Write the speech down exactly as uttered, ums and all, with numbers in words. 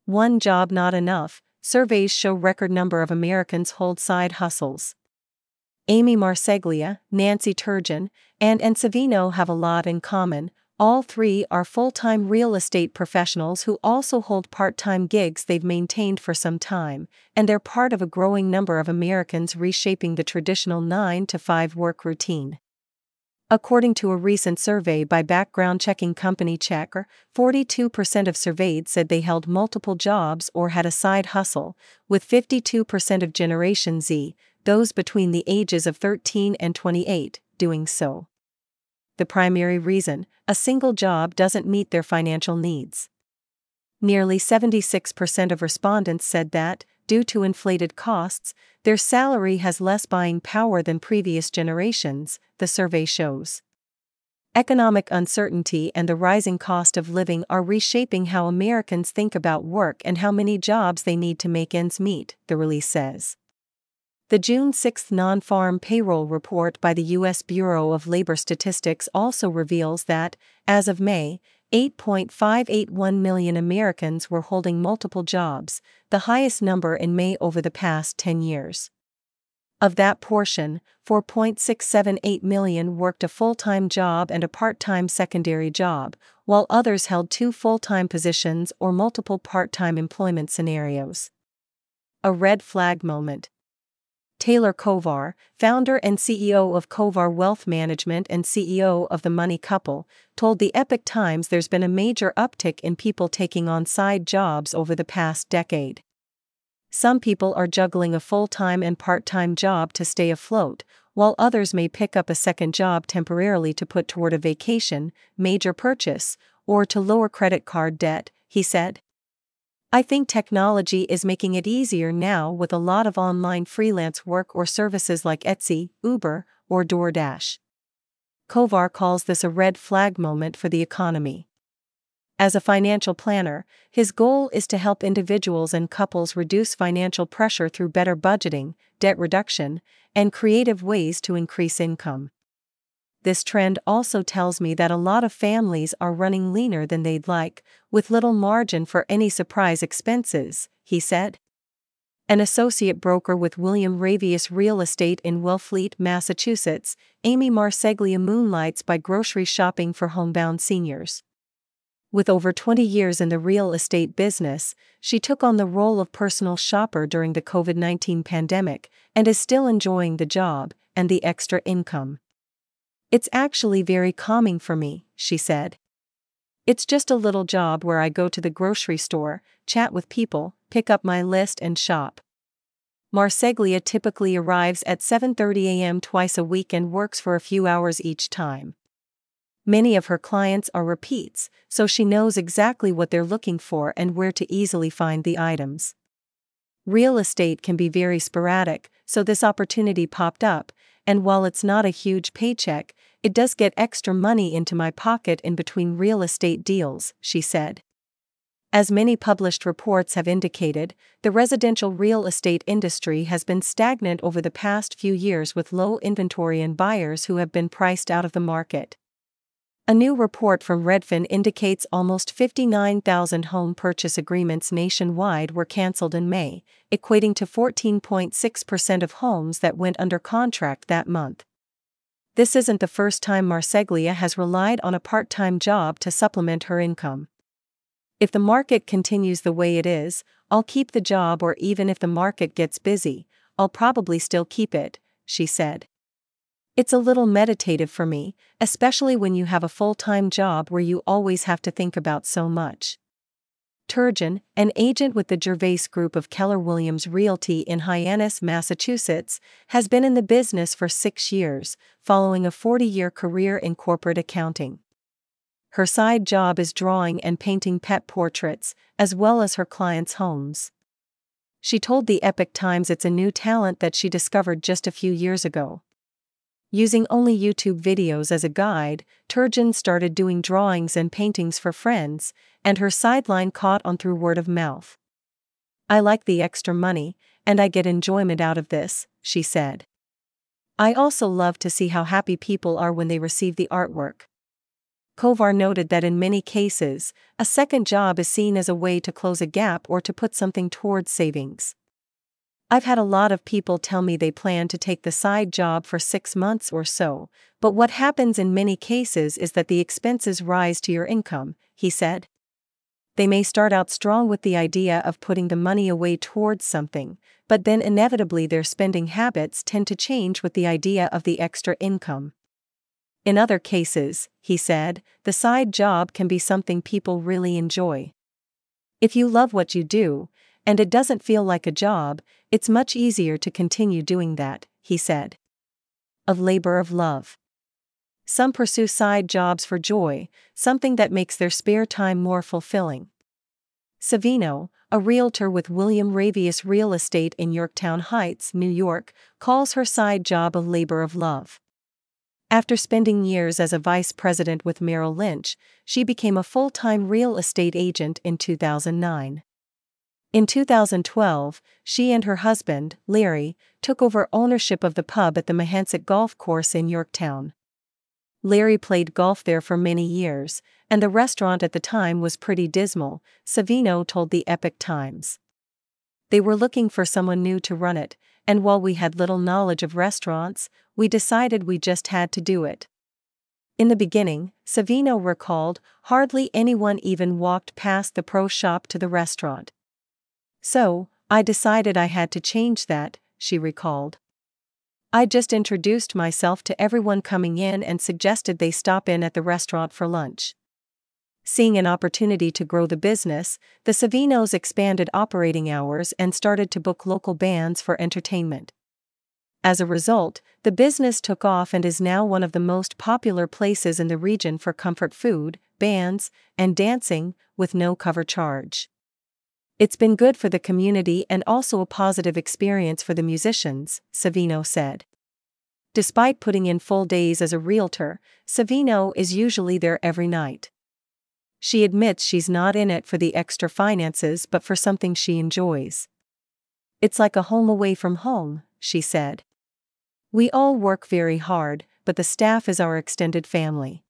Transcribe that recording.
One job not enough. Surveys show record number of Americans hold side hustles. Amy Marseglia, Nancy Turgeon, and Ann Savino have a lot in common. All three are full-time real estate professionals who also hold part-time gigs they've maintained for some time, and they're part of a growing number of Americans reshaping the traditional nine to five work routine. According to a recent survey by background-checking company Checkr, forty-two percent of surveyed said they held multiple jobs or had a side hustle, with fifty-two percent of Generation Z, those between the ages of thirteen and twenty-eight, doing so. The primary reason: a single job doesn't meet their financial needs. Nearly seventy-six percent of respondents said that, due to inflated costs, their salary has less buying power than previous generations, the survey shows. Economic uncertainty and the rising cost of living are reshaping how Americans think about work and how many jobs they need to make ends meet, the release says. The June sixth non-farm payroll report by the U S Bureau of Labor Statistics also reveals that, as of May, eight point five eight one million Americans were holding multiple jobs, the highest number in May over the past ten years. Of that portion, four point six seven eight million worked a full-time job and a part-time secondary job, while others held two full-time positions or multiple part-time employment scenarios. A red flag moment. Taylor Kovar, founder and C E O of Kovar Wealth Management and C E O of The Money Couple, told the Epoch Times there's been a major uptick in people taking on side jobs over the past decade. Some people are juggling a full-time and part-time job to stay afloat, while others may pick up a second job temporarily to put toward a vacation, major purchase, or to lower credit card debt, he said. I think technology is making it easier now with a lot of online freelance work or services like Etsy, Uber, or DoorDash. Kovar calls this a red flag moment for the economy. As a financial planner, his goal is to help individuals and couples reduce financial pressure through better budgeting, debt reduction, and creative ways to increase income. This trend also tells me that a lot of families are running leaner than they'd like, with little margin for any surprise expenses, he said. An associate broker with William Ravius Real Estate in Wellfleet, Massachusetts, Amy Marseglia moonlights by grocery shopping for homebound seniors. With over twenty years in the real estate business, she took on the role of personal shopper during the COVID nineteen pandemic and is still enjoying the job and the extra income. It's actually very calming for me, she said. It's just a little job where I go to the grocery store, chat with people, pick up my list and shop. Marseglia typically arrives at seven thirty a m twice a week and works for a few hours each time. Many of her clients are repeats, so she knows exactly what they're looking for and where to easily find the items. Real estate can be very sporadic, so this opportunity popped up, and while it's not a huge paycheck, it does get extra money into my pocket in between real estate deals, she said. As many published reports have indicated, the residential real estate industry has been stagnant over the past few years with low inventory and buyers who have been priced out of the market. A new report from Redfin indicates almost fifty-nine thousand home purchase agreements nationwide were canceled in May, equating to fourteen point six percent of homes that went under contract that month. This isn't the first time Marseglia has relied on a part-time job to supplement her income. If the market continues the way it is, I'll keep the job, or even if the market gets busy, I'll probably still keep it, she said. It's a little meditative for me, especially when you have a full-time job where you always have to think about so much. Turgeon, an agent with the Gervais Group of Keller Williams Realty in Hyannis, Massachusetts, has been in the business for six years, following a forty-year career in corporate accounting. Her side job is drawing and painting pet portraits, as well as her clients' homes. She told the Epoch Times it's a new talent that she discovered just a few years ago. Using only YouTube videos as a guide, Turgeon started doing drawings and paintings for friends, and her sideline caught on through word of mouth. I like the extra money, and I get enjoyment out of this, she said. I also love to see how happy people are when they receive the artwork. Kovar noted that in many cases, a second job is seen as a way to close a gap or to put something towards savings. I've had a lot of people tell me they plan to take the side job for six months or so, but what happens in many cases is that the expenses rise to your income, he said. They may start out strong with the idea of putting the money away towards something, but then inevitably their spending habits tend to change with the idea of the extra income. In other cases, he said, the side job can be something people really enjoy. If you love what you do, and it doesn't feel like a job, it's much easier to continue doing that, he said. A labor of love. Some pursue side jobs for joy, something that makes their spare time more fulfilling. Savino, a realtor with William Ravius Real Estate in Yorktown Heights, New York, calls her side job a labor of love. After spending years as a vice president with Merrill Lynch, she became a full-time real estate agent in two thousand nine. In two thousand twelve, she and her husband, Larry, took over ownership of the pub at the Mahansett Golf Course in Yorktown. Larry played golf there for many years, and the restaurant at the time was pretty dismal, Savino told the Epoch Times. They were looking for someone new to run it, and while we had little knowledge of restaurants, we decided we just had to do it. In the beginning, Savino recalled, hardly anyone even walked past the pro shop to the restaurant. So, I decided I had to change that, she recalled. I just introduced myself to everyone coming in and suggested they stop in at the restaurant for lunch. Seeing an opportunity to grow the business, the Savinos expanded operating hours and started to book local bands for entertainment. As a result, the business took off and is now one of the most popular places in the region for comfort food, bands, and dancing, with no cover charge. It's been good for the community and also a positive experience for the musicians, Savino said. Despite putting in full days as a realtor, Savino is usually there every night. She admits she's not in it for the extra finances but for something she enjoys. It's like a home away from home, she said. We all work very hard, but the staff is our extended family.